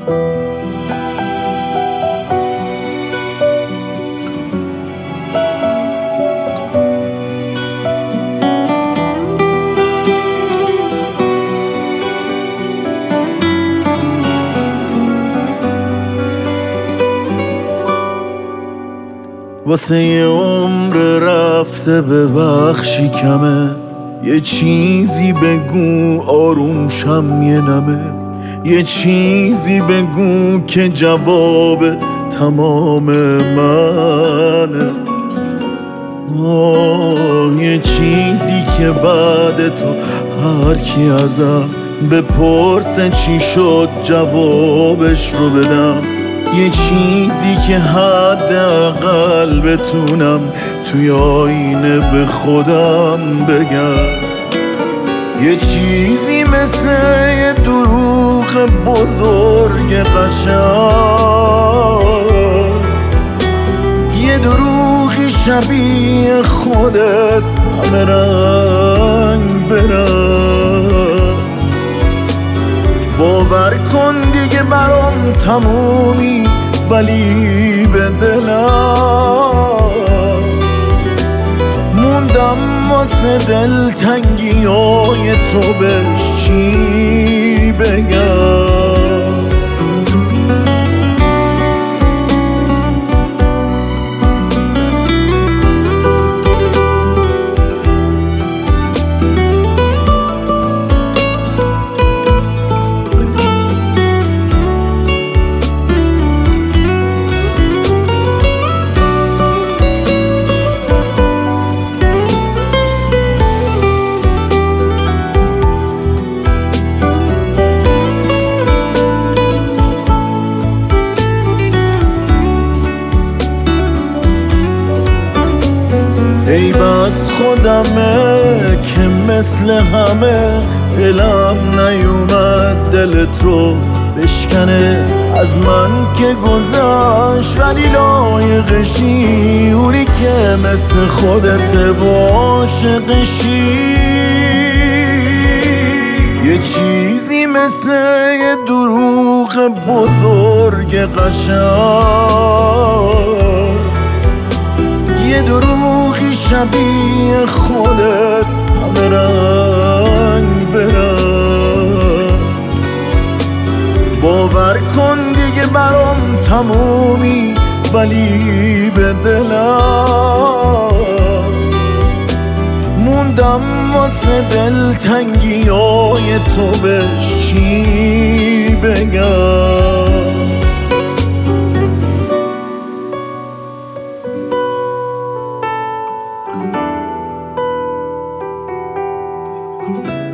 واسه یه عمر رفته ببخشی کمه، یه چیزی بگو آروم شم یه نمه، یه چیزی بگو که جواب تمام منه. یه چیزی که بعد تو هر کی ازم بپرسه چی شد جوابش رو بدم، یه چیزی که حداقل بتونم توی آینه به خودم بگم، یه چیزی مثل یه دروغ بزرگ قشنگ، یه دروغی شبیه خودت همه رنگ برنگ. باور کن دیگه برام تمومی، ولی به دلم موندم واسه دلتنگیای تو بهش چی بگم. ای بس خودمه که مثل همه دلم نیومد دلت رو بشکنه، از من که گذشت ولی لایقشی، اونی که مثل خودت عاشقشی. یه چیزی مثل یه دروغ بزرگ قشنگ، یه دروغی شبیه خودت همه رنگ برنگ. باور کن دیگه برام تمومی، ولی به دلم موندم واسه دلتنگیای تو بهش چی بگم. thank you